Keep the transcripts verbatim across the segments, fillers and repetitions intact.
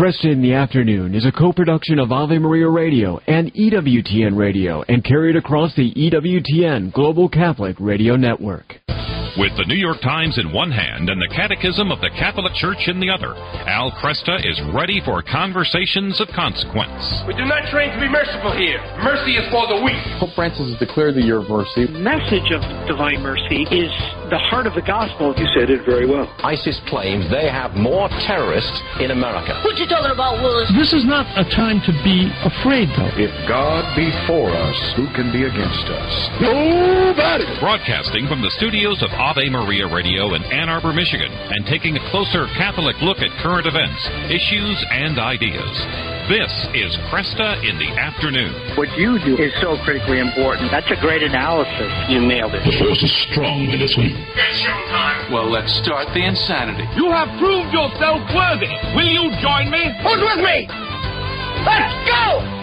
Cresta in the Afternoon is a co-production of Ave Maria Radio and E W T N Radio and carried across the E W T N Global Catholic Radio Network. With the New York Times in one hand and the Catechism of the Catholic Church in the other, Al Cresta is ready for conversations of consequence. We do not train to be merciful here. Mercy is for the weak. Pope Francis has declared the year of mercy. The message of divine mercy is the heart of the gospel. You said it very well. ISIS claims they have more terrorists in America. What you talking about, Willis? This is not a time to be afraid, though. If God be for us, who can be against us? Nobody! Broadcasting from the studios of Ave Maria Radio in Ann Arbor, Michigan, and taking a closer Catholic look at current events, issues, and ideas. This is Cresta in the Afternoon. What you do is so critically important. That's a great analysis. You nailed it. The force is strong in this one. It's showtime. Well, let's start the insanity. You have proved yourself worthy. Will you join me? Who's with me? Let's go!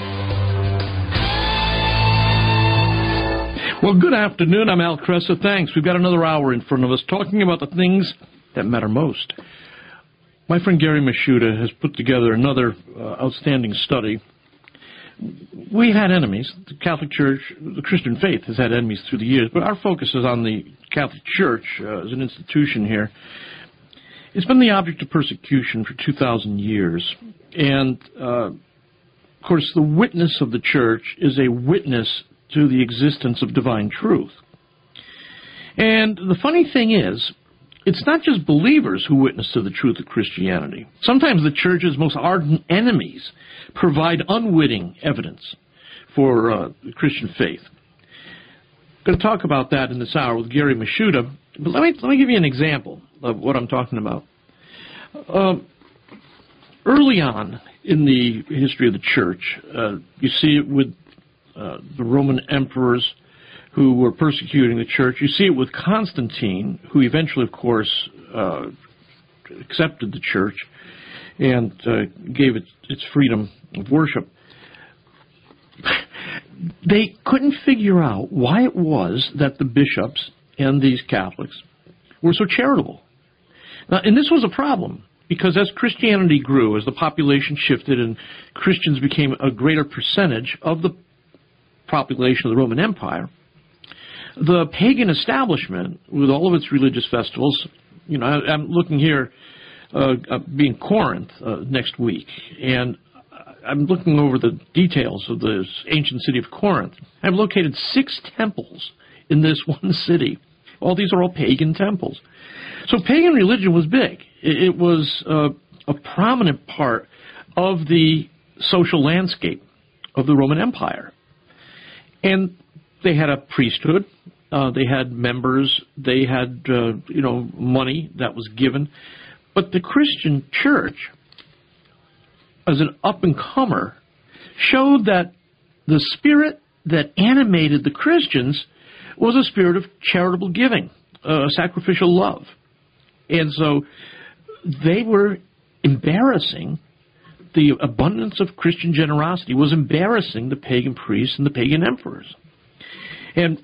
Well, good afternoon. I'm Al Cresta. Thanks. We've got another hour in front of us talking about the things that matter most. My friend Gary Mashuda has put together another uh, outstanding study. We had enemies. The Catholic Church, the Christian faith has had enemies through the years, but our focus is on the Catholic Church uh, as an institution here. It's been the object of persecution for two thousand years. And, uh, of course, the witness of the Church is a witness to the existence of divine truth. And the funny thing is, it's not just believers who witness to the truth of Christianity. Sometimes the Church's most ardent enemies provide unwitting evidence for uh, the Christian faith. I'm going to talk about that in this hour with Gary Mashuda, but let me, let me give you an example of what I'm talking about. Uh, early on in the history of the Church, uh, you see it with Uh, the Roman emperors who were persecuting the church. You see it with Constantine, who eventually, of course, uh, accepted the church and uh, gave it its freedom of worship. They couldn't figure out why it was that the bishops and these Catholics were so charitable. Now, and this was a problem, because as Christianity grew, as the population shifted and Christians became a greater percentage of the population of the Roman Empire, the pagan establishment, with all of its religious festivals, you know, I, I'm looking here, uh, uh, being Corinth uh, next week, and I'm looking over the details of this ancient city of Corinth. I've located six temples in this one city. All these are all pagan temples. So pagan religion was big. It, it was uh, a prominent part of the social landscape of the Roman Empire. And they had a priesthood, uh, they had members, they had, uh, you know, money that was given. But the Christian church, as an up-and-comer, showed that the spirit that animated the Christians was a spirit of charitable giving, uh, sacrificial love. And so they were embarrassing. The abundance of Christian generosity was embarrassing the pagan priests and the pagan emperors. And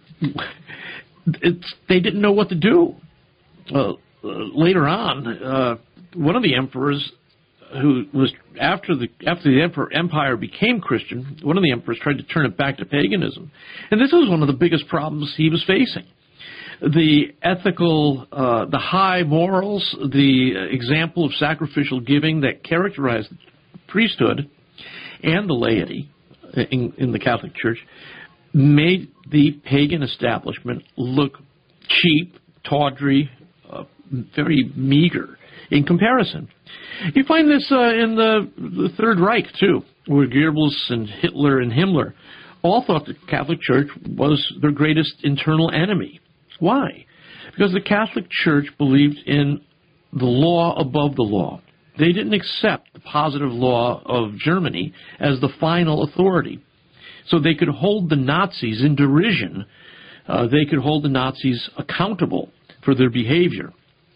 it's, they didn't know what to do. Uh, uh, later on, uh, one of the emperors who was, after the after the emperor, empire became Christian, one of the emperors tried to turn it back to paganism. And this was one of the biggest problems he was facing. The ethical, uh, the high morals, the example of sacrificial giving that characterized the priesthood and the laity in, in the Catholic Church made the pagan establishment look cheap, tawdry, uh, very meager in comparison. You find this uh, in the, the Third Reich, too, where Goebbels and Hitler and Himmler all thought the Catholic Church was their greatest internal enemy. Why? Because the Catholic Church believed in the law above the law. They didn't accept the positive law of Germany as the final authority. So they could hold the Nazis in derision. Uh, they could hold the Nazis accountable for their behavior.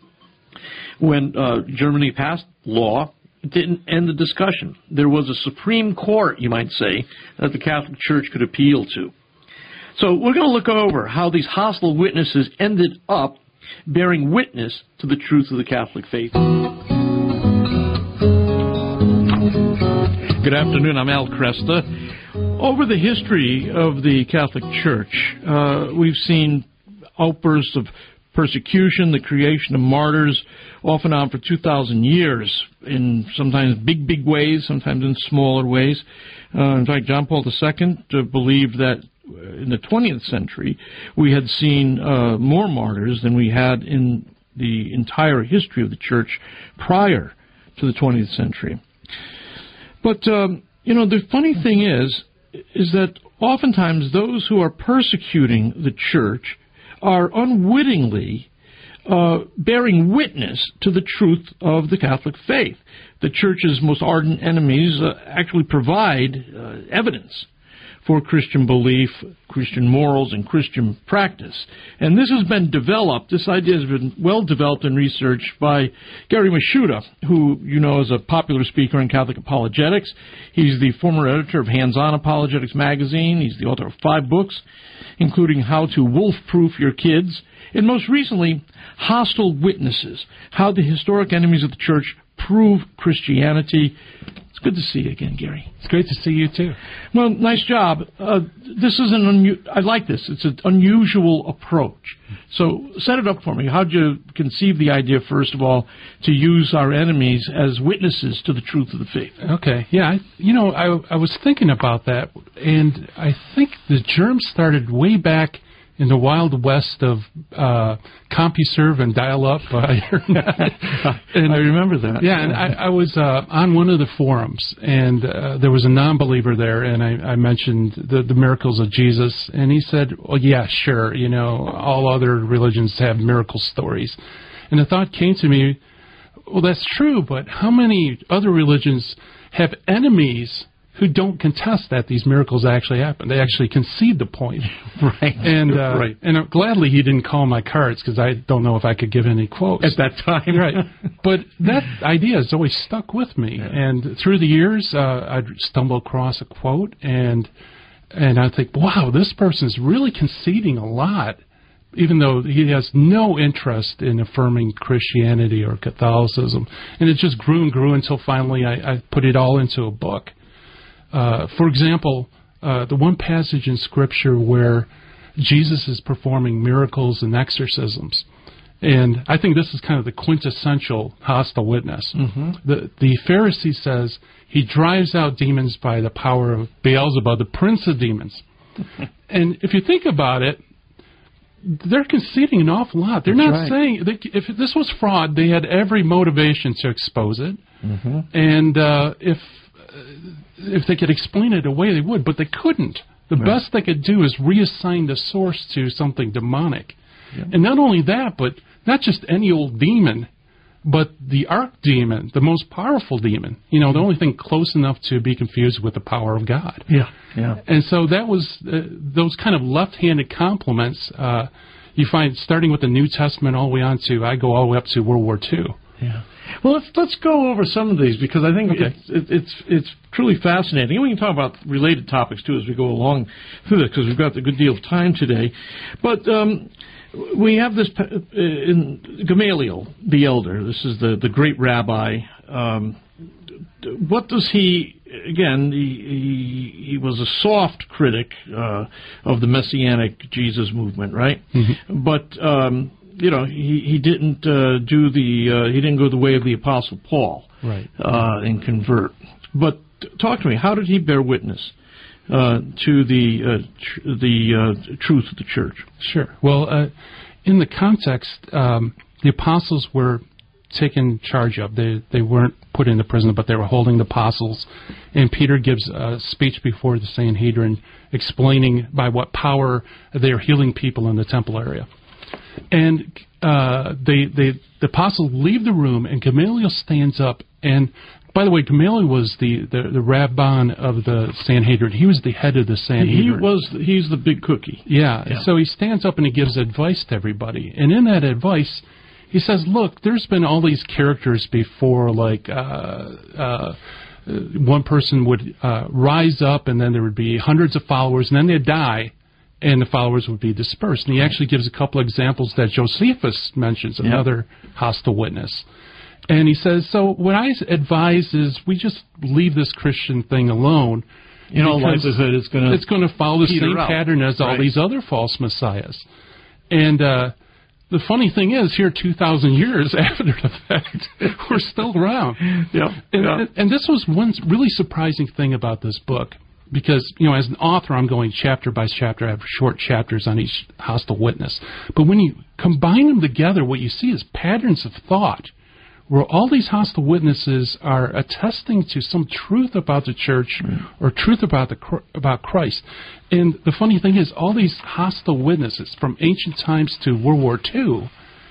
When uh, Germany passed law, it didn't end the discussion. There was a Supreme Court, you might say, that the Catholic Church could appeal to. So we're going to look over how these hostile witnesses ended up bearing witness to the truth of the Catholic faith. Good afternoon. I'm Al Cresta. Over the history of the Catholic Church, uh, we've seen outbursts of persecution, the creation of martyrs, off and on for two thousand years, in sometimes big, big ways, sometimes in smaller ways. Uh, in fact, John Paul the Second uh, believed that in the twentieth century we had seen uh, more martyrs than we had in the entire history of the Church prior to the twentieth century. But, um, you know, the funny thing is, is that oftentimes those who are persecuting the Church are unwittingly uh, bearing witness to the truth of the Catholic faith. The Church's most ardent enemies uh, actually provide uh, evidence for Christian belief, Christian morals, and Christian practice. And this has been developed, this idea has been well developed and researched by Gary Mashuda, who you know is a popular speaker in Catholic apologetics. He's the former editor of Hands-On Apologetics magazine. He's the author of five books, including How to Wolf-Proof Your Kids, and most recently, Hostile Witnesses, How the Historic Enemies of the Church Prove Christianity. It's good to see you again, Gary. It's great to see you, too. Well, nice job. Uh, this is an unu- I like this. It's an unusual approach. So set it up for me. How did you conceive the idea, first of all, to use our enemies as witnesses to the truth of the faith? Okay. Yeah, I, you know, I, I was thinking about that, and I think the germ started way back in the wild west of uh, CompuServe and dial-up uh, internet. And, I remember that. Yeah, and I, I was uh, on one of the forums, and uh, there was a non-believer there, and I, I mentioned the, the miracles of Jesus, and he said, well, yeah, sure, you know, all other religions have miracle stories. And the thought came to me, well, that's true, but how many other religions have enemies who don't contest that these miracles actually happen? They actually concede the point. Right. And uh, right. and uh, gladly he didn't call my cards, because I don't know if I could give any quotes. At that time. Right. But that idea has always stuck with me. Yeah. And through the years, uh, I'd stumble across a quote, and and I think, wow, this person's really conceding a lot, even though he has no interest in affirming Christianity or Catholicism. And it just grew and grew until finally I, I put it all into a book. Uh, for example, uh, the one passage in Scripture where Jesus is performing miracles and exorcisms, and I think this is kind of the quintessential hostile witness. Mm-hmm. The, the Pharisee says he drives out demons by the power of Beelzebub, the prince of demons. And if you think about it, they're conceding an awful lot. They're That's not right. saying, they, if this was fraud, they had every motivation to expose it. Mm-hmm. And uh, if... Uh, if they could explain it away, they would, but they couldn't. The right. best they could do is reassign the source to something demonic. Yeah. And not only that, but not just any old demon, but the archdemon, the most powerful demon. You know, the only thing close enough to be confused with the power of God. Yeah, yeah. And so that was, uh, those kind of left-handed compliments, uh, you find starting with the New Testament all the way on to, I go all the way up to World War Two. Yeah. Well, let's let's go over some of these, because I think okay. it's, it, it's it's truly fascinating. And we can talk about related topics too as we go along through this, because we've got a good deal of time today. But um, we have this uh, in Gamaliel the elder. This is the the great rabbi. Um, what does he? Again, he he, he was a soft critic uh, of the Messianic Jesus movement, right? Mm-hmm. But um, you know, he he didn't uh, do the uh, he didn't go the way of the Apostle Paul, right? Uh, and convert. But talk to me. How did he bear witness uh, to the uh, tr- the uh, truth of the church? Sure. Well, uh, in the context, um, the apostles were taken charge of. They they weren't put into prison, but they were holding the apostles. And Peter gives a speech before the Sanhedrin, explaining by what power they are healing people in the temple area. And uh, they, they, the apostles leave the room, and Gamaliel stands up. And by the way, Gamaliel was the, the, the Rabban of the Sanhedrin. He was the head of the Sanhedrin. He was. He's the big cookie. Yeah. yeah. So he stands up and he gives advice to everybody. And in that advice, he says, look, there's been all these characters before, like uh, uh, one person would uh, rise up, and then there would be hundreds of followers, and then they'd die, and the followers would be dispersed. And he actually gives a couple examples that Josephus mentions, another yep. hostile witness. And he says, so what I advise is we just leave this Christian thing alone. In all likelihood, it's going to it's going to follow the same out. pattern as all right. these other false messiahs. And uh, the funny thing is, here two thousand years after the fact, we're still around. Yeah. And, yeah. and, and this was one really surprising thing about this book. Because, you know, as an author, I'm going chapter by chapter. I have short chapters on each hostile witness. But when you combine them together, what you see is patterns of thought where all these hostile witnesses are attesting to some truth about the church or truth about the about Christ. And the funny thing is, all these hostile witnesses from ancient times to World War Two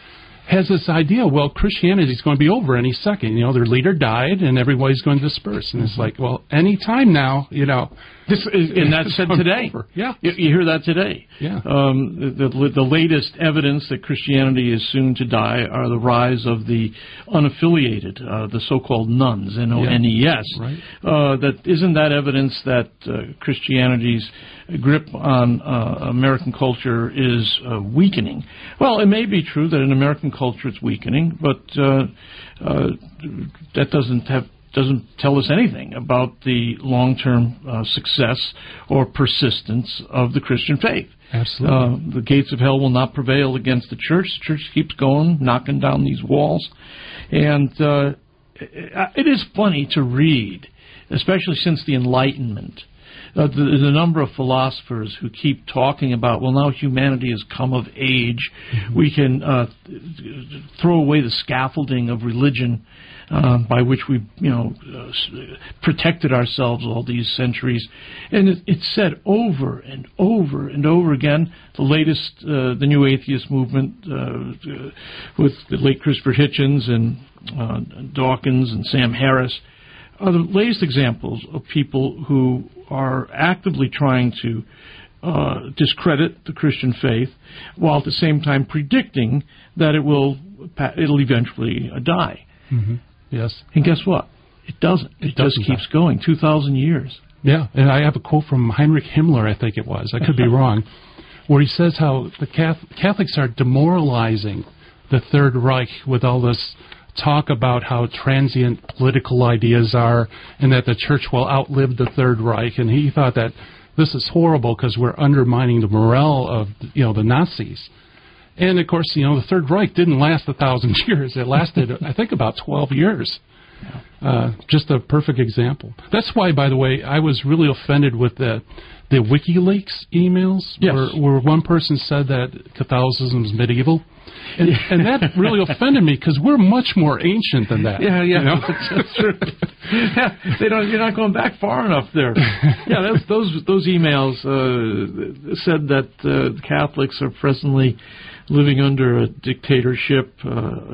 has this idea, well, Christianity is going to be over any second. You know, their leader died, and everybody's going to disperse. And it's like, well, any time now, you know. This is, and that's said today. Over. Yeah. You, you hear that today. Yeah. Um, the, the, the latest evidence that Christianity is soon to die are the rise of the unaffiliated, uh, the so-called nuns, N O N E S. Yeah. Right. Uh, that, isn't that evidence that uh, Christianity's grip on uh, American culture is uh, weakening? Well, it may be true that in American culture it's weakening, but uh, uh, that doesn't have doesn't tell us anything about the long-term uh, success or persistence of the Christian faith. Absolutely. Uh, the gates of hell will not prevail against the church. The church keeps going, knocking down these walls. And uh, it is funny to read, especially since the Enlightenment, Uh, the, the number of philosophers who keep talking about, well, now humanity has come of age. Mm-hmm. We can uh, throw away the scaffolding of religion uh, by which we, you know, uh, protected ourselves all these centuries. And it, it's said over and over and over again. The latest, uh, the new atheist movement uh, with the late Christopher Hitchens and uh, Dawkins and Sam Harris are the latest examples of people who are actively trying to uh, discredit the Christian faith, while at the same time predicting that it will it'll eventually uh, die. Mm-hmm. Yes. And guess what? It doesn't. It, it doesn't just keeps die. going. Two thousand years. Yeah, and I have a quote from Heinrich Himmler, I think it was. I could be wrong, where he says how the Catholics are demoralizing the Third Reich with all this talk about how transient political ideas are and that the church will outlive the Third Reich. And he thought that this is horrible because we're undermining the morale of, you know, the Nazis. And, of course, you know, the Third Reich didn't last a thousand years. It lasted, I think, about twelve years. Uh, just a perfect example. That's why, by the way, I was really offended with the the WikiLeaks emails, yes. where, where one person said that Catholicism is medieval. And, and that really offended me because we're much more ancient than that. Yeah, yeah, you know? that's true. Yeah, they don't. You're not going back far enough there. Yeah, those those, those emails uh, said that uh, Catholics are presently living under a dictatorship, uh,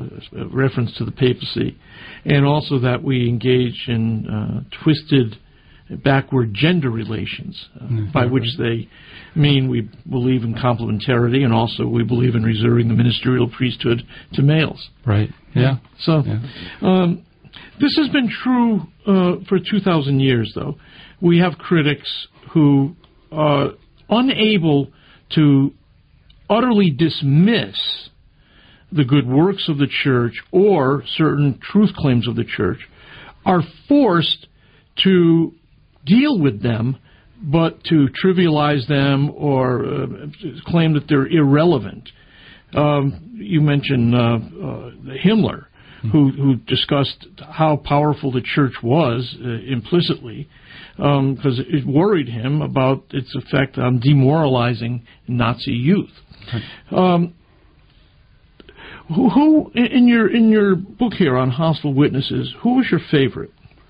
a reference to the papacy, and also that we engage in uh, twisted, backward gender relations, uh, mm-hmm. by which they mean we believe in complementarity, and also we believe in reserving the ministerial priesthood to males. Right. Yeah. So yeah. Um, this has been true uh, for two thousand years, though. We have critics who are unable to utterly dismiss the good works of the church or certain truth claims of the church, are forced to deal with them, but to trivialize them or uh, claim that they're irrelevant. Um, you mentioned uh, uh, Himmler, mm-hmm. who, who discussed how powerful the church was uh, implicitly, because um, it worried him about its effect on demoralizing Nazi youth. Um, who, who in your in your book here on Hostile Witnesses, who was your favorite?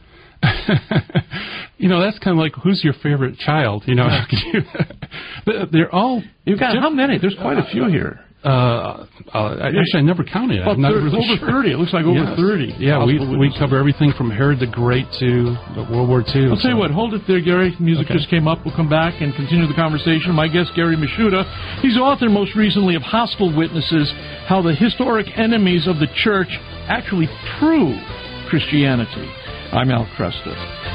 You know, that's kind of like, who's your favorite child? You know, they're all. You've got how many? There's quite a few here. Uh, uh, actually, I never counted. Well, I'm not really over sure. thirty. It looks like over yes. thirty. Yeah, we we cover everything from Herod the Great to World War Two. I'll tell you what. Hold it there, Gary. Music okay. just came up. We'll come back and continue the conversation. My guest, Gary Michuta. He's author most recently of Hostile Witnesses: How the Historic Enemies of the Church Actually Prove Christianity. I'm Al Kresta.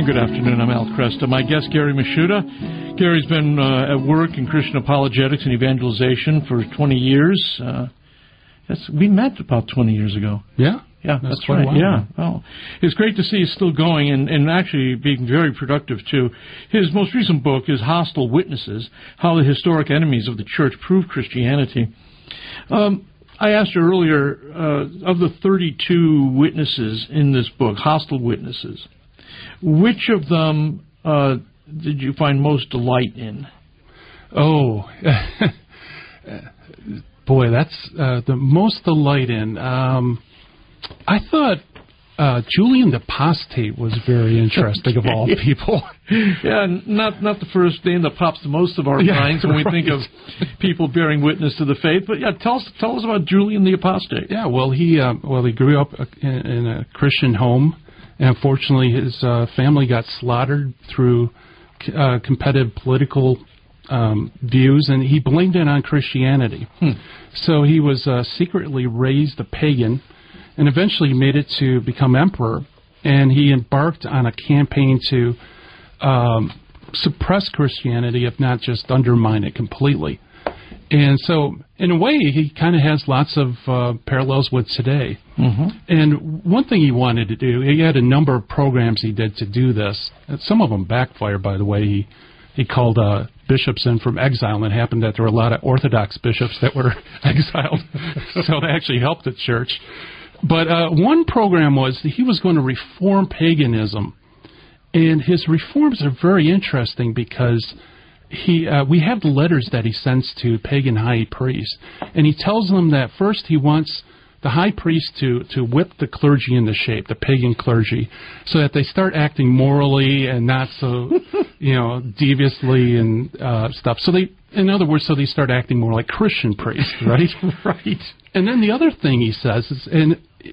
Good afternoon. I'm Al Kresta. My guest, Gary Michuta. Gary's been uh, at work in Christian apologetics and evangelization for twenty years. Uh, that's, we met about twenty years ago. Yeah? Yeah, that's, that's right. Yeah. Oh, it's great to see he's still going and, and actually being very productive, too. His most recent book is Hostile Witnesses, How the Historic Enemies of the Church Prove Christianity. Um, I asked you earlier, uh, of the thirty-two witnesses in this book, hostile witnesses, which of them uh, did you find most delight in? Oh, boy, that's uh, the most delight in. Um, I thought uh, Julian the Apostate was very interesting of all people. Yeah, not not the first name that pops the most of our yeah, minds when right. we think of people bearing witness to the faith. But yeah, tell us tell us about Julian the Apostate. Yeah, well he uh, well he grew up in, in a Christian home, and unfortunately his uh, family got slaughtered through uh, competitive political um, views, and he blamed it on Christianity. Hmm. So he was uh, secretly raised a pagan, and eventually made it to become emperor. And he embarked on a campaign to um, suppress Christianity, if not just undermine it completely. And so, in a way, he kind of has lots of uh, parallels with today. Mm-hmm. And one thing he wanted to do, he had a number of programs he did to do this. Some of them backfired, by the way. He he called uh, bishops in from exile, and it happened that there were a lot of Orthodox bishops that were exiled. So that actually helped the church. But uh, one program was that he was going to reform paganism. And his reforms are very interesting because he uh, we have the letters that he sends to pagan high priests. And he tells them that first he wants the high priest to, to whip the clergy into shape, the pagan clergy, so that they start acting morally and not so, you know, deviously and uh, stuff. So they, in other words, so they start acting more like Christian priests, right? Right. And then the other thing he says is, and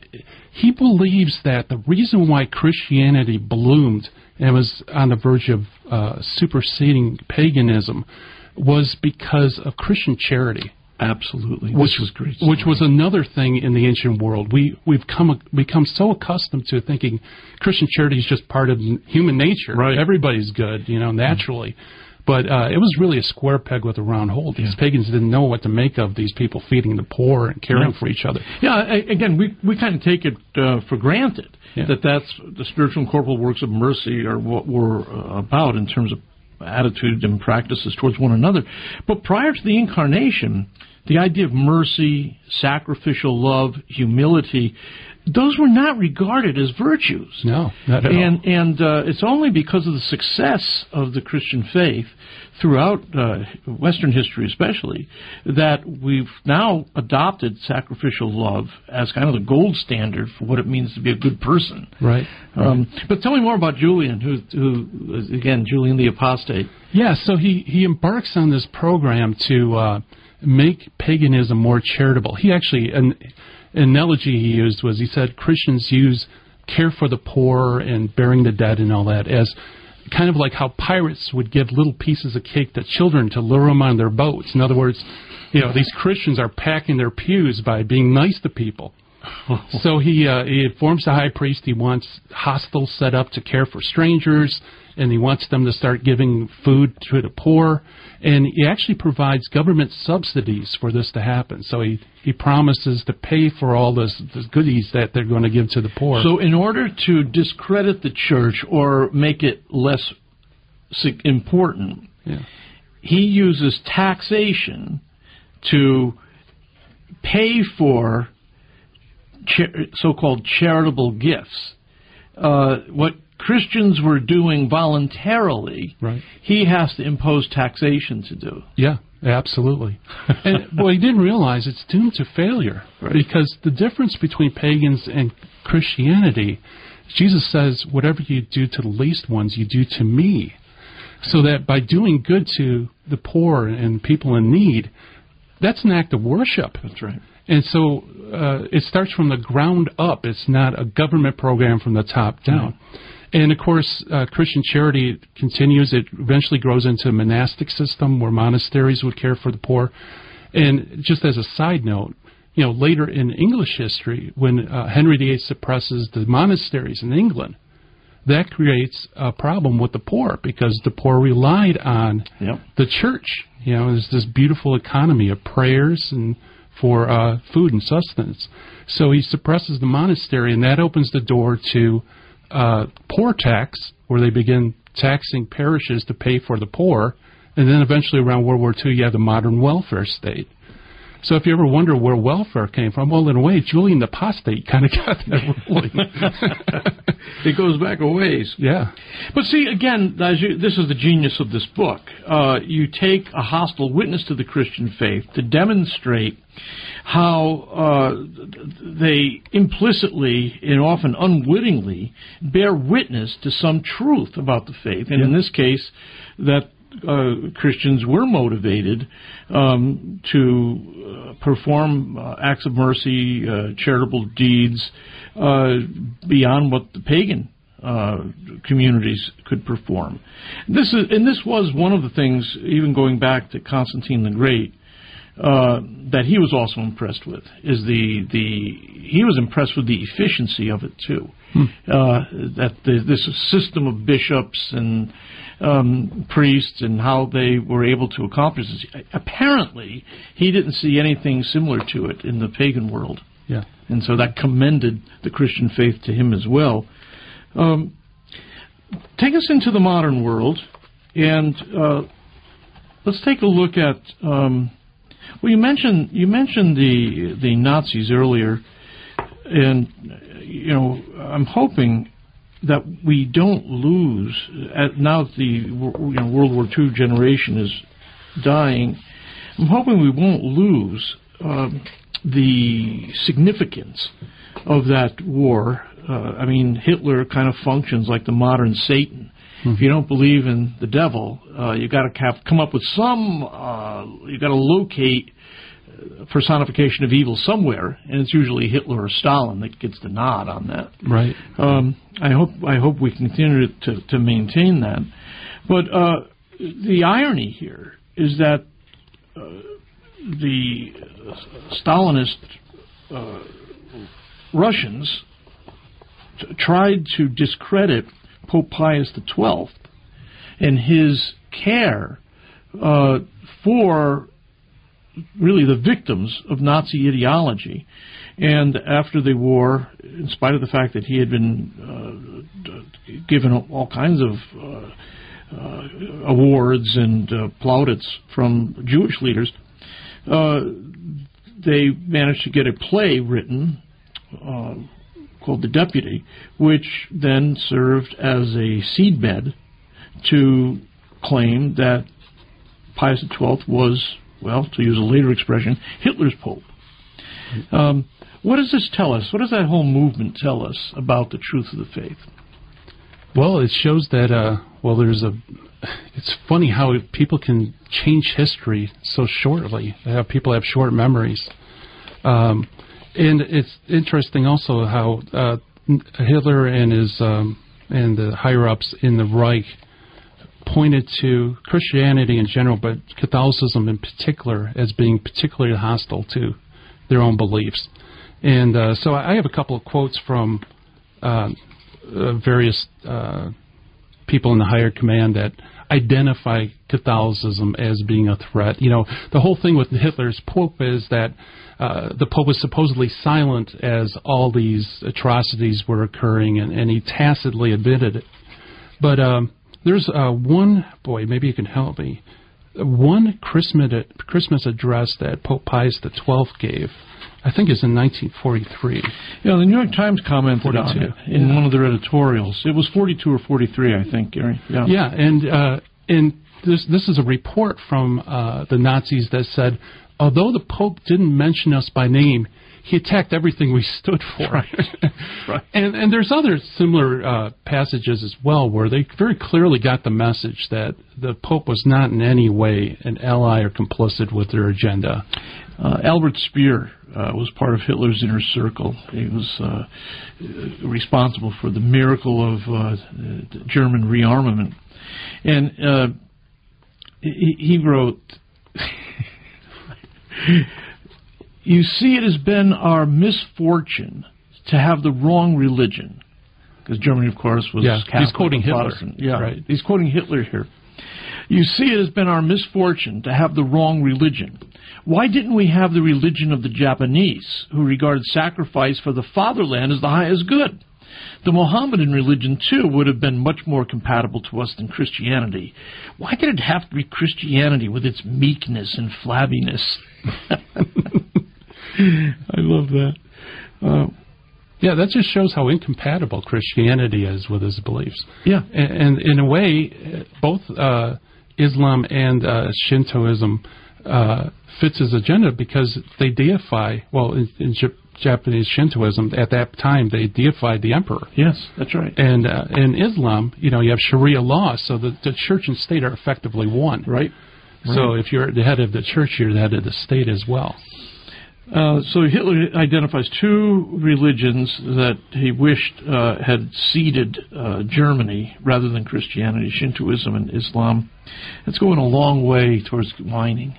he believes that the reason why Christianity bloomed and was on the verge of uh, superseding paganism was because of Christian charity. Absolutely, which was great. Which was another thing in the ancient world. We we've come become so accustomed to thinking Christian charity is just part of human nature. Right. Everybody's good, you know, naturally. Mm-hmm. But uh, it was really a square peg with a round hole. These yeah. pagans didn't know what to make of these people feeding the poor and caring yeah. for each other. Yeah, I, again, we we kind of take it uh, for granted yeah. that that's the spiritual and corporal works of mercy are what we're uh, about in terms of attitude and practices towards one another. But prior to the incarnation, the idea of mercy, sacrificial love, humility, those were not regarded as virtues. No, not at and, all. And uh, it's only because of the success of the Christian faith throughout uh, Western history especially that we've now adopted sacrificial love as kind of the gold standard for what it means to be a good person. Right. Um, but tell me more about Julian, who, who again, Julian the Apostate. Yeah, so he, he embarks on this program to uh, make paganism more charitable. He actually... An, analogy he used was he said Christians use care for the poor and burying the dead and all that as kind of like how pirates would give little pieces of cake to children to lure them on their boats. In other words, you know, these Christians are packing their pews by being nice to people. So he uh, he informs the high priest he wants hostels set up to care for strangers, and he wants them to start giving food to the poor. And he actually provides government subsidies for this to happen. So he, he promises to pay for all this, this goodies that they're going to give to the poor. So in order to discredit the church or make it less important, yeah. he uses taxation to pay for Char- so-called charitable gifts. Uh, what Christians were doing voluntarily, right. he has to impose taxation to do. Yeah, absolutely. And well, he didn't realize it's doomed to failure right. because the difference between pagans and Christianity, Jesus says, whatever you do to the least ones, you do to me. So that by doing good to the poor and people in need, that's an act of worship. That's right. And so uh, it starts from the ground up. It's not a government program from the top down. Mm-hmm. And, of course, uh, Christian charity continues. It eventually grows into a monastic system where monasteries would care for the poor. And just as a side note, you know, later in English history, when uh, Henry the Eighth suppresses the monasteries in England, that creates a problem with the poor because the poor relied on yep. the church. You know, there's this beautiful economy of prayers and for uh, food and sustenance. So he suppresses the monastery, and that opens the door to uh, poor tax, where they begin taxing parishes to pay for the poor. And then eventually around World War Two, you have the modern welfare state. So if you ever wonder where welfare came from, well, in a way, Julian the Apostate kind of got that ruling. It goes back a ways. Yeah. But see, again, as you, this is the genius of this book. Uh, you take a hostile witness to the Christian faith to demonstrate how uh, they implicitly and often unwittingly bear witness to some truth about the faith. And yeah. in this case, that Uh, Christians were motivated um, to uh, perform uh, acts of mercy, uh, charitable deeds uh, beyond what the pagan uh, communities could perform. This is, and this was one of the things, even going back to Constantine the Great, uh, that he was also impressed with. Is the the he was impressed with the efficiency of it too. Hmm. Uh, that the, this system of bishops and Um, priests and how they were able to accomplish this. Apparently, he didn't see anything similar to it in the pagan world. Yeah. And so that commended the Christian faith to him as well. Um, take us into the modern world, and uh, let's take a look at. Um, well, you mentioned you mentioned the the Nazis earlier, and you know I'm hoping that we don't lose, at, now that the you know, World War Two generation is dying, I'm hoping we won't lose um, the significance of that war. Uh, I mean, Hitler kind of functions like the modern Satan. Mm-hmm. If you don't believe in the devil, uh, you got to come up with some, uh, you got to locate personification of evil somewhere, and it's usually Hitler or Stalin that gets the nod on that. Right. Um, I hope I hope we continue to to maintain that. But uh, the irony here is that uh, the Stalinist uh, Russians t- tried to discredit Pope Pius the twelfth and his care uh, for really the victims of Nazi ideology. And after the war, in spite of the fact that he had been uh, given all kinds of uh, uh, awards and uh, plaudits from Jewish leaders, uh, they managed to get a play written uh, called The Deputy, which then served as a seedbed to claim that Pius the twelfth was, well, to use a later expression, Hitler's Pope. Um, what does this tell us? What does that whole movement tell us about the truth of the faith? Well, it shows that, uh, well, there's a, it's funny how people can change history so shortly. How people have short memories. Um, and it's interesting also how uh, Hitler and his, um, and the higher-ups in the Reich pointed to Christianity in general, but Catholicism in particular, as being particularly hostile to their own beliefs. And uh, so I have a couple of quotes from uh, uh, various uh, people in the higher command that identify Catholicism as being a threat. You know, the whole thing with Hitler's Pope is that uh, the Pope was supposedly silent as all these atrocities were occurring, and, and he tacitly admitted it. But um, there's uh, one, boy, maybe you can help me, one Christmas Christmas address that Pope Pius the twelfth gave. I think it's in nineteen forty-three. Yeah, the New York Times commented on it in yeah. one of their editorials. It was forty-two or forty-three, I think, Gary. Yeah, yeah, and uh, and this this is a report from uh, the Nazis that said, although the Pope didn't mention us by name, he attacked everything we stood for. Right. right. And and there's other similar uh, passages as well where they very clearly got the message that the Pope was not in any way an ally or complicit with their agenda. Uh, Albert Speer uh, was part of Hitler's inner circle. He was uh, responsible for the miracle of uh, German rearmament. And uh, he, he wrote, "You see, it has been our misfortune to have the wrong religion, because Germany, of course, was yeah. Catholic. He's quoting Hitler. Protestant. Yeah, right. He's quoting Hitler here. You see, it has been our misfortune to have the wrong religion. Why didn't we have the religion of the Japanese, who regarded sacrifice for the fatherland as the highest good? The Mohammedan religion, too, would have been much more compatible to us than Christianity. Why did it have to be Christianity with its meekness and flabbiness? I love that. Uh, yeah, that just shows how incompatible Christianity is with his beliefs. Yeah. And, and in a way, both uh, Islam and uh, Shintoism uh, fits his agenda because they deify, well, in, in J- Japanese Shintoism, at that time, they deified the emperor. Yes, that's right. And uh, in Islam, you know, you have Sharia law, so the, the church and state are effectively one. Right. So right. if you're the head of the church, you're the head of the state as well. Uh, so Hitler identifies two religions that he wished uh, had seeded uh, Germany rather than Christianity, Shintoism and Islam. It's going a long way towards whining.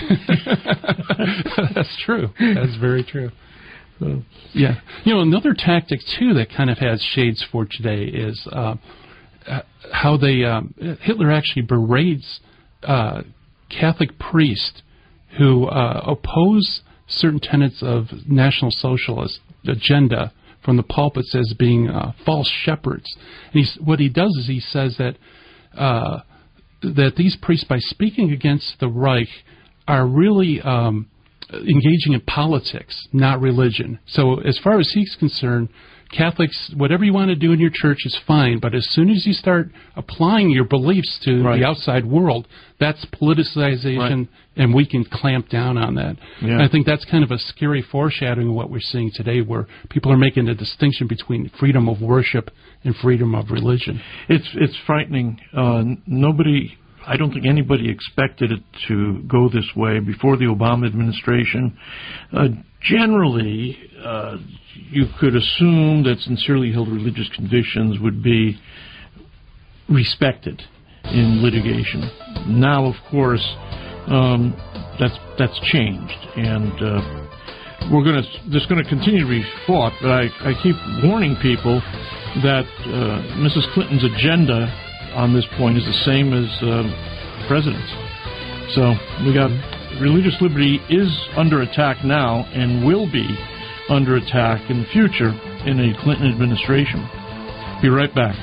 That's true. That's very true. So, yeah. You know, another tactic, too, that kind of has shades for today is uh, how they, um, Hitler actually berates uh, Catholic priests who uh, oppose certain tenets of National Socialist agenda from the pulpits as being uh, false shepherds. And he's, what he does is he says that uh, that these priests, by speaking against the Reich, are really um, engaging in politics, not religion. So as far as he's concerned, Catholics, whatever you want to do in your church is fine, but as soon as you start applying your beliefs to right. the outside world, that's politicization, right. and we can clamp down on that. Yeah. I think that's kind of a scary foreshadowing of what we're seeing today, where people are making a distinction between freedom of worship and freedom of religion. It's it's frightening. Uh, nobody... I don't think anybody expected it to go this way before the Obama administration. Uh, generally, uh, you could assume that sincerely held religious convictions would be respected in litigation. Now, of course, um, that's that's changed, and uh, we're going to there's going to continue to be fought. But I, I keep warning people that uh, Missus Clinton's agenda on this point is the same as uh, presidents. So we got religious liberty is under attack now and will be under attack in the future in a Clinton administration. Be right back.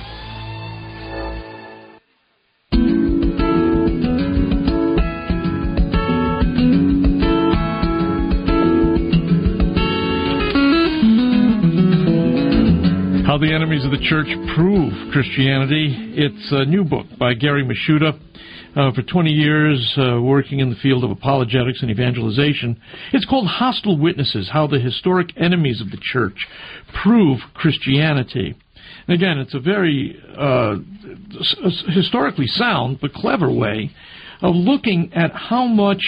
How the Enemies of the Church Prove Christianity. It's a new book by Gary Michuta. Uh, for twenty years, uh, working in the field of apologetics and evangelization. It's called Hostile Witnesses, How the Historic Enemies of the Church Prove Christianity. And again, it's a very uh, historically sound but clever way of looking at how much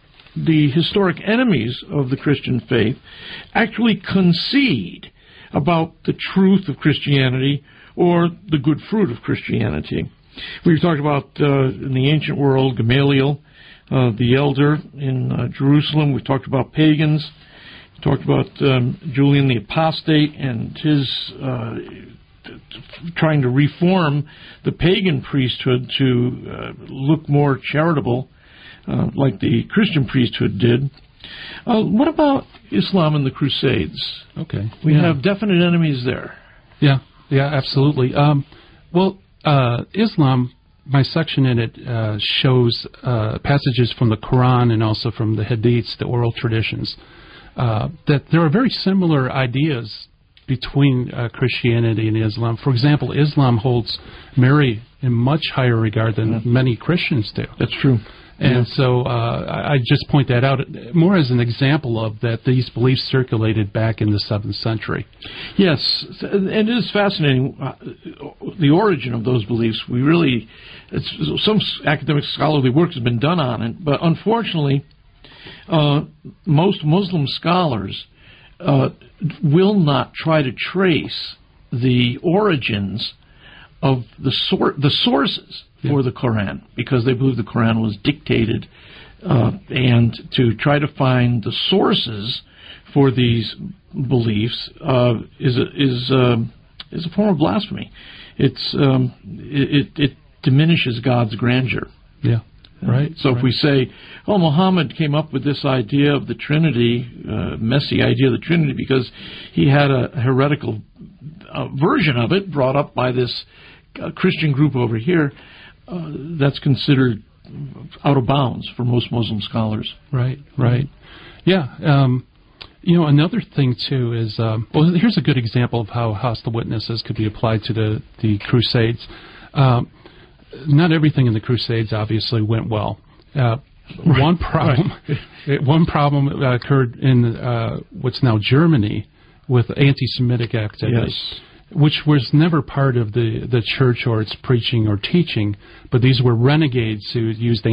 the historic enemies of the Christian faith actually concede about the truth of Christianity or the good fruit of Christianity. We've talked about, uh, in the ancient world, Gamaliel, uh, the elder in uh, Jerusalem. We've talked about pagans. We've talked about um, Julian the Apostate and his uh, t- t- trying to reform the pagan priesthood to uh, look more charitable, uh, like the Christian priesthood did. Uh, what about Islam and the Crusades? Okay. We yeah. have definite enemies there. Yeah, yeah, absolutely. Um, well, uh, Islam, my section in it uh, shows uh, passages from the Quran and also from the Hadiths, the oral traditions, uh, that there are very similar ideas between uh, Christianity and Islam. For example, Islam holds Mary in much higher regard than yeah. many Christians do. That's true. And yeah. so uh, I just point that out more as an example of that these beliefs circulated back in the seventh century. Yes, and it is fascinating, uh, the origin of those beliefs. We really, it's, some academic scholarly work has been done on it, but unfortunately, uh, most Muslim scholars uh, will not try to trace the origins of the sor- the sources for yeah. the Quran, because they believe the Quran was dictated, uh, and to try to find the sources for these beliefs uh, is is uh, is a form of blasphemy. It's um, it, it, it diminishes God's grandeur. Yeah, right. So right. if we say, oh, Muhammad came up with this idea of the Trinity, uh, messy idea of the Trinity, because he had a heretical uh, version of it brought up by this uh, Christian group over here, uh, that's considered out of bounds for most Muslim scholars. Right, right. Yeah. Um, you know, another thing, too, is, um, well, here's a good example of how hostile witnesses could be applied to the, the Crusades. Um, not everything in the Crusades, obviously, went well. Uh, right. One problem right. one problem uh, occurred in uh, what's now Germany with anti-Semitic activity. Yes. Which was never part of the, the church or its preaching or teaching, but these were renegades who used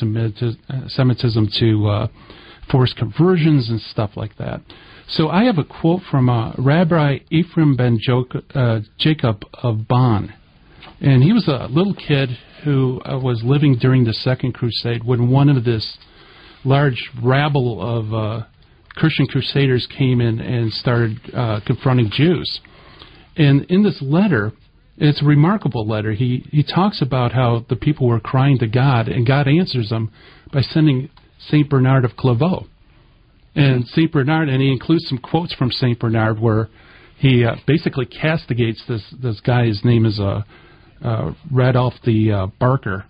anti-Semitism to uh, force conversions and stuff like that. So I have a quote from uh, Rabbi Ephraim ben uh, Jacob of Bonn, and he was a little kid who uh, was living during the Second Crusade when one of this large rabble of uh, Christian crusaders came in and started uh, confronting Jews. And in this letter, it's a remarkable letter, he, he talks about how the people were crying to God, and God answers them by sending Saint Bernard of Clairvaux. And Saint Bernard, and he includes some quotes from Saint Bernard where he uh, basically castigates this, this guy. His name is uh, uh, Radolf the uh, Barker,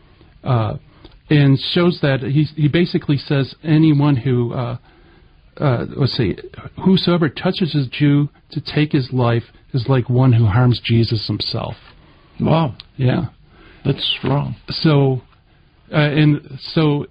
uh, and shows that he, he basically says anyone who, uh, uh, let's see, whosoever touches a Jew to take his life is like one who harms Jesus himself. Wow. Yeah. That's strong. So, uh, and so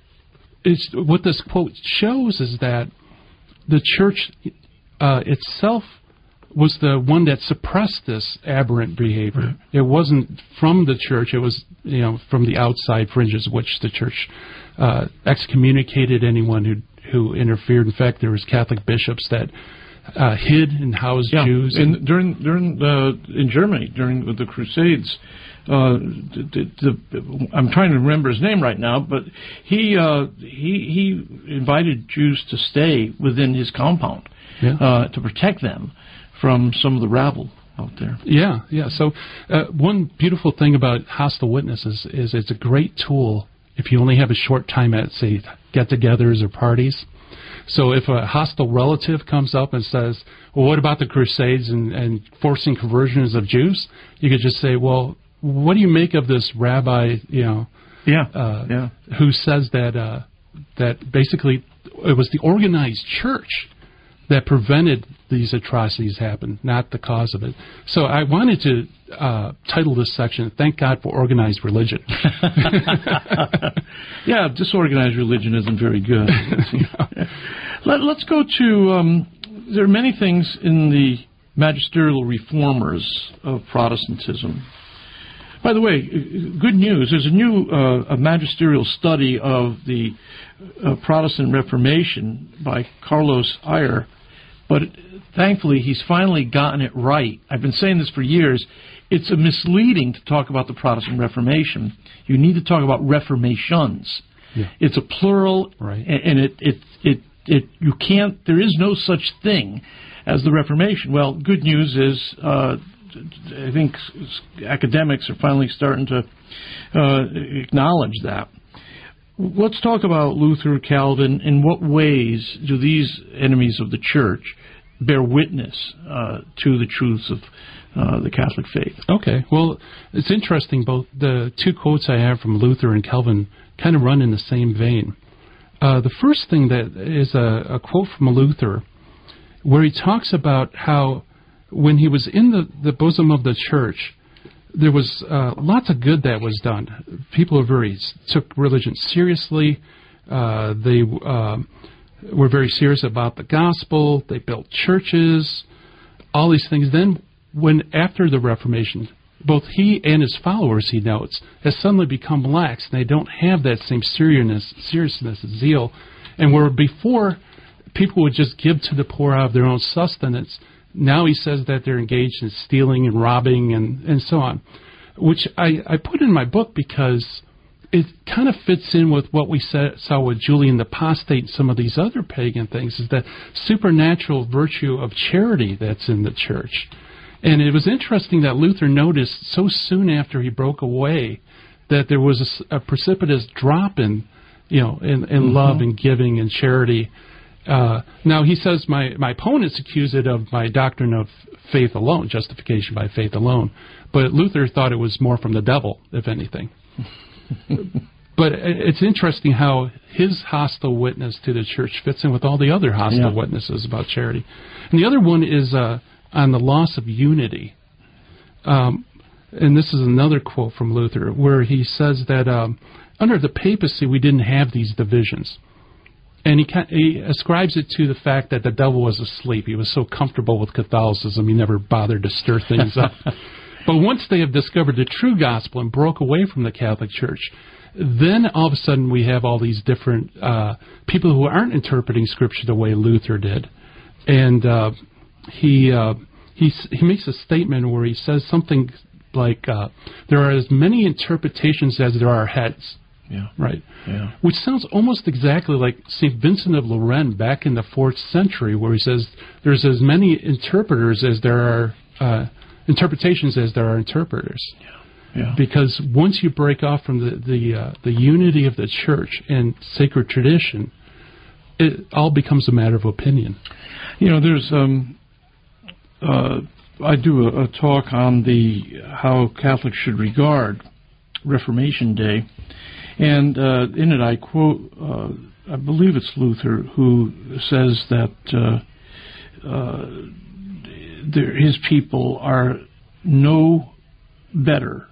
it's, what this quote shows is that the church uh, itself was the one that suppressed this aberrant behavior. Right. It wasn't from the church. It was, you know, from the outside fringes, which the church uh, excommunicated anyone who who interfered. In fact, there was Catholic bishops that Uh, hid and housed yeah. Jews. And, and during during uh, in Germany during the Crusades, uh, the, the, the, I'm trying to remember his name right now, but he uh, he he invited Jews to stay within his compound yeah. uh, to protect them from some of the rabble out there. Yeah, yeah. So uh, one beautiful thing about hostile witnesses is it's a great tool if you only have a short time at, say, get-togethers or parties. So if a hostile relative comes up and says, well, what about the Crusades and, and forcing conversions of Jews? You could just say, well, what do you make of this rabbi, you know, yeah, uh, yeah. who says that uh, that basically it was the organized church that prevented these atrocities happen, not the cause of it. So I wanted to uh, title this section, Thank God for Organized Religion. Yeah, disorganized religion isn't very good. Let, let's go to, um, there are many things in the magisterial reformers of Protestantism. By the way, good news, there's a new uh, a magisterial study of the uh, Protestant Reformation by Carlos Ayer, but thankfully he's finally gotten it right. I've been saying this for years. It's a misleading to talk about the Protestant Reformation. You need to talk about reformations. Yeah. It's a plural, right. and it, it, it, it, you can't, there is no such thing as the Reformation. Well, good news is, uh, I think academics are finally starting to uh, acknowledge that. Let's talk about Luther, Calvin. In what ways do these enemies of the church bear witness uh, to the truths of uh, the Catholic faith? Okay. Well, it's interesting. Both the two quotes I have from Luther and Calvin kind of run in the same vein. Uh, the first thing that is a, a quote from Luther where he talks about how when he was in the, the bosom of the church, there was uh, lots of good that was done. People were very took religion seriously. Uh, they uh, were very serious about the gospel. They built churches, all these things. Then, when after the Reformation, both he and his followers, he notes, has suddenly become lax. And they don't have that same seriousness, seriousness, zeal, and where before people would just give to the poor out of their own sustenance. Now he says that they're engaged in stealing and robbing and, and so on, which I, I put in my book because it kind of fits in with what we said, saw with Julian the Apostate and some of these other pagan things, is that supernatural virtue of charity that's in the church. And it was interesting that Luther noticed so soon after he broke away that there was a, a precipitous drop in, you know, in, in mm-hmm. love and giving and charity. Uh, now, he says, my, my opponents accuse it of my doctrine of faith alone, justification by faith alone. But Luther thought it was more from the devil, if anything. But it's interesting how his hostile witness to the church fits in with all the other hostile yeah. witnesses about charity. And the other one is uh, on the loss of unity. Um, and this is another quote from Luther, where he says that um, under the papacy we didn't have these divisions. And he, he ascribes it to the fact that the devil was asleep. He was so comfortable with Catholicism, he never bothered to stir things up. But once they have discovered the true gospel and broke away from the Catholic Church, then all of a sudden we have all these different uh, people who aren't interpreting Scripture the way Luther did. And uh, he, uh, he, he makes a statement where he says something like, uh, there are as many interpretations as there are heads. Yeah. Right. Yeah. Which sounds almost exactly like Saint Vincent of Lorraine back in the fourth century, where he says there's as many interpreters as there are uh, interpretations as there are interpreters. Yeah. Yeah. Because once you break off from the the, uh, the unity of the church and sacred tradition, it all becomes a matter of opinion. You know, there's um, uh, I do a, a talk on the how Catholics should regard Reformation Day. And uh, in it I quote, uh, I believe it's Luther, who says that uh, uh, there, his people are no better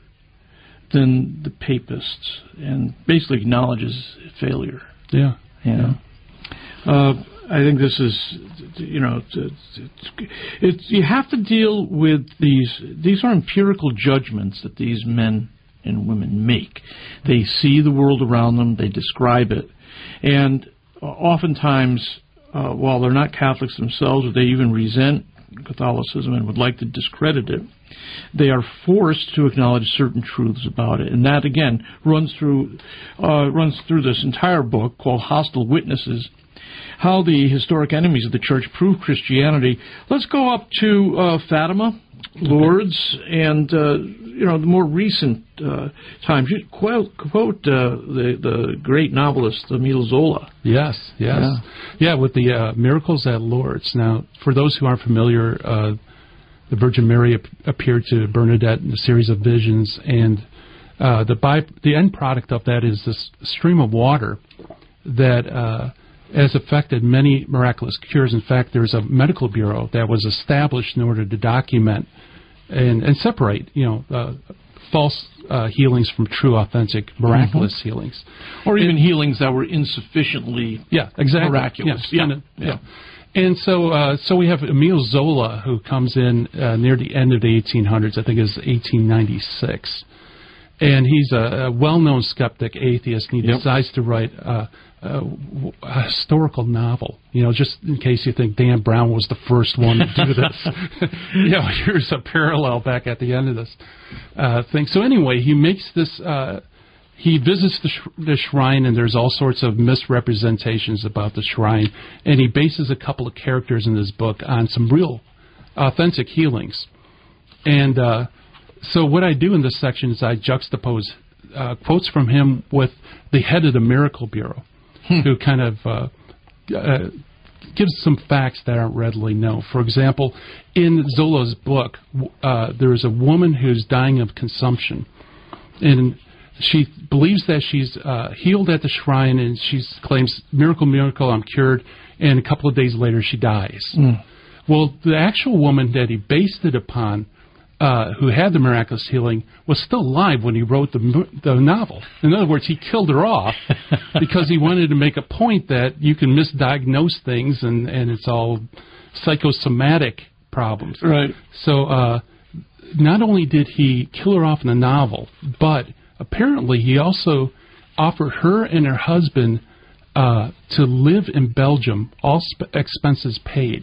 than the papists, and basically acknowledges failure. Yeah. You know? yeah. Uh, I think this is, you know, it's, it's, it's, you have to deal with these, these are empirical judgments that these men and women make. They see the world around them, they describe it, and uh, oftentimes, uh, while they're not Catholics themselves, or they even resent Catholicism and would like to discredit it, they are forced to acknowledge certain truths about it, and that again runs through uh, runs through this entire book called Hostile Witnesses. How the historic enemies of the church prove Christianity. Let's go up to uh, Fatima, Lourdes, and uh, you know the more recent uh, times. You quote, quote uh, the the great novelist Emile Zola. Yes, yes, yeah. yeah with the uh, miracles at Lourdes. Now, for those who aren't familiar, uh, the Virgin Mary ap- appeared to Bernadette in a series of visions, and uh, the by- the end product of that is this stream of water that. Uh, has affected many miraculous cures. In fact, there's a medical bureau that was established in order to document and, and separate, you know, uh, false uh, healings from true, authentic, miraculous mm-hmm. healings, or even and, healings that were insufficiently yeah, exactly. miraculous. Yeah, yeah. yeah. yeah. And so, uh, so we have Emile Zola, who comes in uh, near the end of the eighteen hundreds. I think it's eighteen ninety-six. And he's a, a well-known skeptic, atheist, and he yep. decides to write uh, a, a historical novel. You know, just in case you think Dan Brown was the first one to do this. you know, here's a parallel back at the end of this uh, thing. So anyway, he makes this. Uh, he visits the, sh- the shrine, and there's all sorts of misrepresentations about the shrine. And he bases a couple of characters in this book on some real, authentic healings, and. Uh, So what I do in this section is I juxtapose uh, quotes from him with the head of the Miracle Bureau, hmm. who kind of uh, uh, gives some facts that aren't readily known. For example, in Zola's book, uh, there is a woman who's dying of consumption, and she believes that she's uh, healed at the shrine, and she claims, miracle, miracle, I'm cured, and a couple of days later she dies. Mm. Well, the actual woman that he based it upon, Uh, who had the miraculous healing, was still alive when he wrote the the novel. In other words, he killed her off because he wanted to make a point that you can misdiagnose things and, and it's all psychosomatic problems. Right. So uh, not only did he kill her off in the novel, but apparently he also offered her and her husband uh, to live in Belgium, all sp- expenses paid,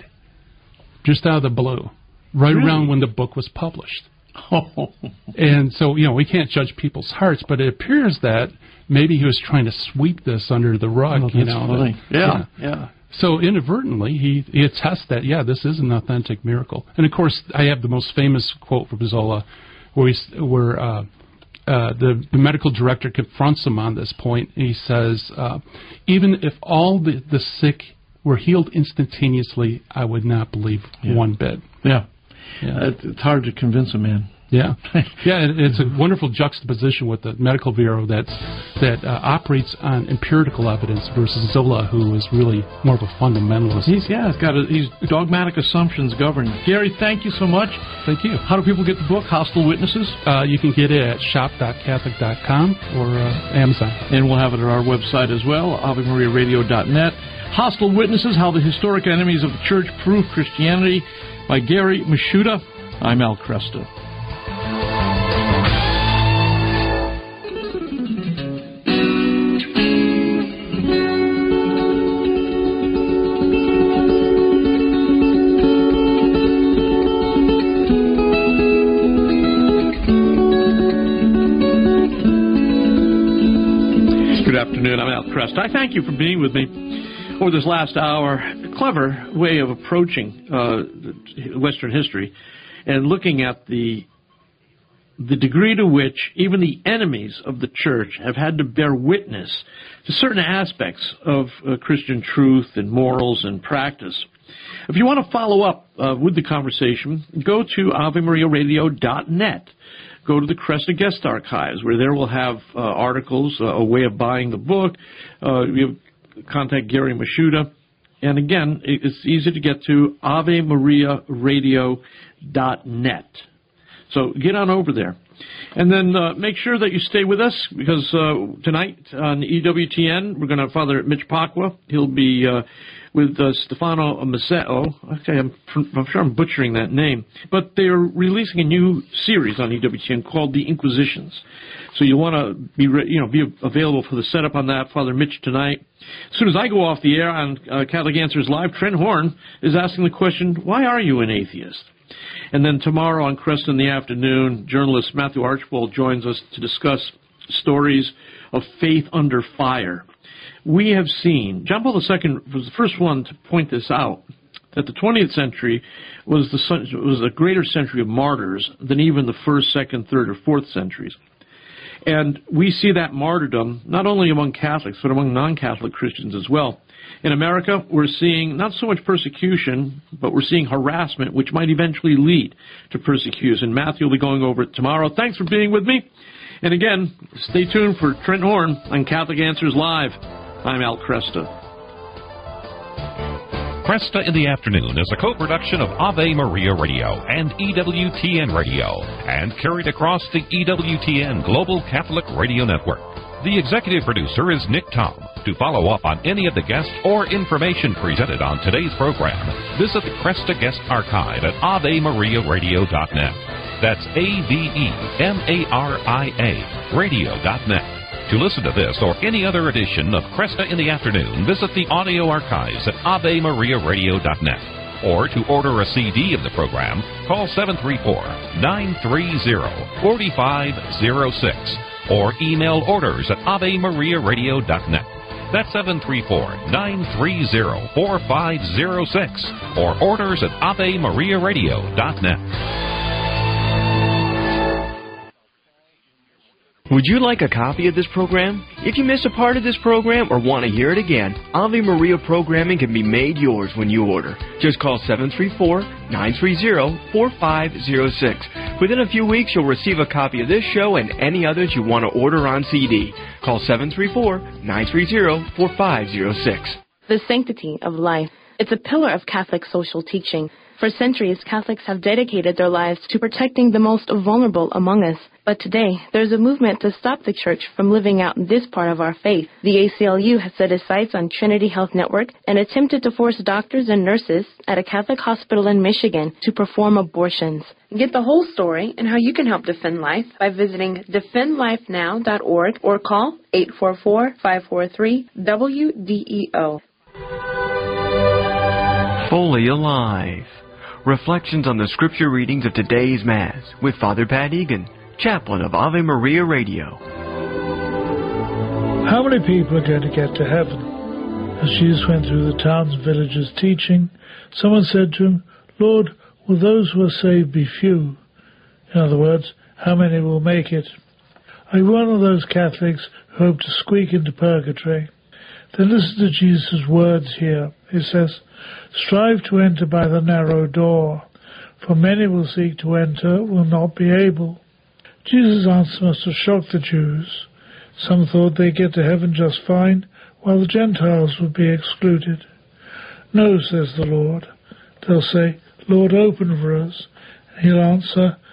just out of the blue. Right really? Around when the book was published. Oh. And so, you know, we can't judge people's hearts, but it appears that maybe he was trying to sweep this under the rug, oh, you know. Funny. That, yeah, yeah, yeah. So inadvertently, he, he attests that, yeah, this is an authentic miracle. And, of course, I have the most famous quote from Zola where, he's, where uh, uh, the, the medical director confronts him on this point. He says, uh, even if all the, the sick were healed instantaneously, I would not believe yeah. one bit. Yeah. yeah. Uh, it's hard to convince a man. Yeah, yeah, it, it's a wonderful juxtaposition with the medical bureau that's, that uh, operates on empirical evidence versus Zola, wwho is really more of a fundamentalist. He's yeah, he's got a, he's dogmatic assumptions govern. Gary, thank you so much. Thank you. How do people get the book, Hostile Witnesses? Uh, you can get it at shop dot catholic dot com or uh, Amazon, and we'll have it at our website as well, ave maria radio dot net. Hostile Witnesses: How the Historic Enemies of the Church Prove Christianity, by Gary Mashuda. I'm Al Kresta. Good afternoon. I'm Al Kresta. I thank you for being with me over this last hour. A clever way of approaching uh, Western history and looking at the the degree to which even the enemies of the church have had to bear witness to certain aspects of uh, Christian truth and morals and practice. If you want to follow up uh, with the conversation, go to ave maria radio dot net. Go to the Cresta Guest Archives, where there will have uh, articles, uh, a way of buying the book. Uh, you contact Gary Mashuda. And again, it's easy to get to ave maria radio dot net. So get on over there. And then uh, make sure that you stay with us, because uh, tonight on E W T N, we're going to have Father Mitch Pacwa. He'll be uh, with uh, Stefano Maceo. Okay, I'm, I'm sure I'm butchering that name. But they're releasing a new series on E W T N called The Inquisitions. So you want to be, you know, be available for the setup on that. Father Mitch tonight. As soon as I go off the air on uh, Catholic Answers Live, Trent Horn is asking the question, why are you an atheist? And then tomorrow on Crest in the afternoon, journalist Matthew Archbold joins us to discuss stories of faith under fire. We have seen, John Paul the Second was the first one to point this out, that the twentieth century was, the, was a greater century of martyrs than even the first, second, third, or fourth centuries. And we see that martyrdom not only among Catholics, but among non-Catholic Christians as well. In America, we're seeing not so much persecution, but we're seeing harassment, which might eventually lead to persecution. Matthew will be going over it tomorrow. Thanks for being with me. And again, stay tuned for Trent Horn on Catholic Answers Live. I'm Al Kresta. Cresta in the Afternoon is a co-production of Ave Maria Radio and E W T N Radio, and carried across the E W T N Global Catholic Radio Network. The executive producer is Nick Tom. To follow up on any of the guests or information presented on today's program, visit the Cresta Guest Archive at ave maria radio dot net. That's A V E M A R I A, radio dot net. To listen to this or any other edition of Cresta in the Afternoon, visit the audio archives at ave maria radio dot net. Or to order a C D of the program, call seven three four, nine three zero, four five zero six or email orders at ave maria radio dot net. That's seven three four, nine three zero, four five zero six or orders at ave maria radio dot net. Would you like a copy of this program? If you miss a part of this program or want to hear it again, Ave Maria programming can be made yours when you order. Just call seven three four, nine three zero, four five zero six. Within a few weeks, you'll receive a copy of this show and any others you want to order on C D. Call seven three four, nine three zero, four five zero six. The sanctity of life. It's a pillar of Catholic social teaching. For centuries, Catholics have dedicated their lives to protecting the most vulnerable among us. But today, there's a movement to stop the Church from living out this part of our faith. The A C L U has set its sights on Trinity Health Network and attempted to force doctors and nurses at a Catholic hospital in Michigan to perform abortions. Get the whole story and how you can help defend life by visiting defend life now dot org or call eight four four, five four three, W D E O. Fully Alive. Reflections on the scripture readings of today's Mass with Father Pat Egan, chaplain of Ave Maria Radio. How many people are going to get to heaven? As Jesus went through the towns and villages teaching, someone said to him, "Lord, will those who are saved be few?" In other words, how many will make it? Are you one of those Catholics who hope to squeak into purgatory? Then listen to Jesus' words here. He says, "Strive to enter by the narrow door, for many will seek to enter, will not be able." Jesus' answer must have shocked the Jews. Some thought they'd get to heaven just fine, while the Gentiles would be excluded. "No," says the Lord. They'll say, "Lord, open for us." And he'll answer,